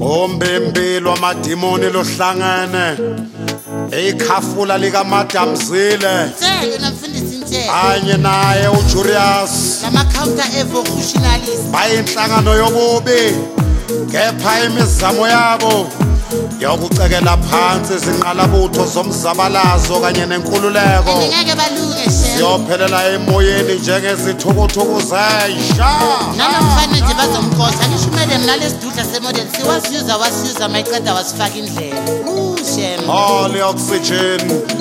Ombembelo amadimoni lohlangene ekhafula lika Madam Zile Seke namfundisi Ntshele anye naye uJulius lama counter evocationalist bayinhlangano yobubi kepha imizamo yabo yokucekela phansi izinqalabutho zomzabalazo kanye nenkululeko ngeke balunge she siyophelela emoyeni njengezithukuthuku zesha namhlanje nje bazomkhosa ngishumele mina lesidudla semodel wasiyuza mayiqeda wasifaka indlela shem all oxygen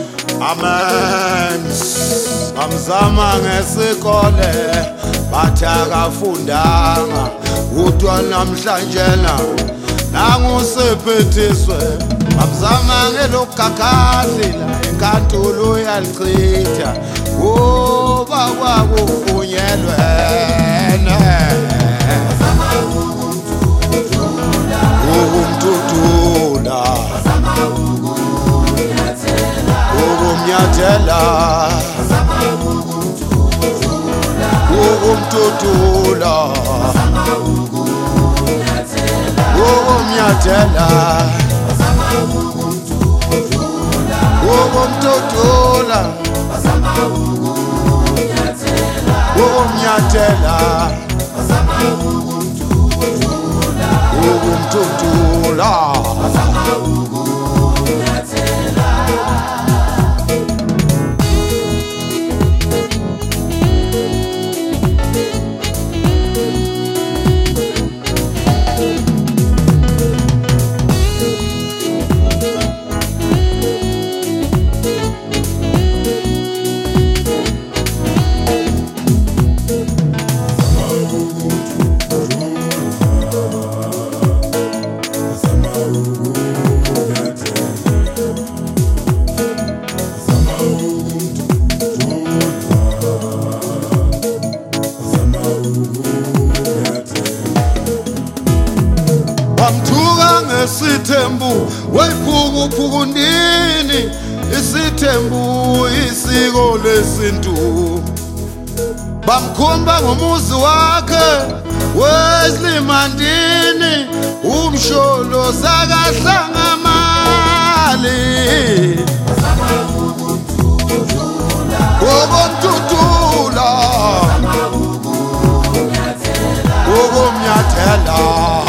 amen amzama ngesikole bathi akafundanga udwa namhlanje nangusephethiswe amzama ngelokukakhahlila enkantolo yalichitha kuba kwakufunyelwe ukumdudula ukumnyathela ukumdudula ukumnyathela ukumdudula ukumnyathela ukumdudula Bamthuka ngesithembu wayiphuku ndini isithembu isiko lesintu bamkhomba ngomuzi wakhe weSlimandini umsholo zakahlangamali ukumdudula ukumnyathela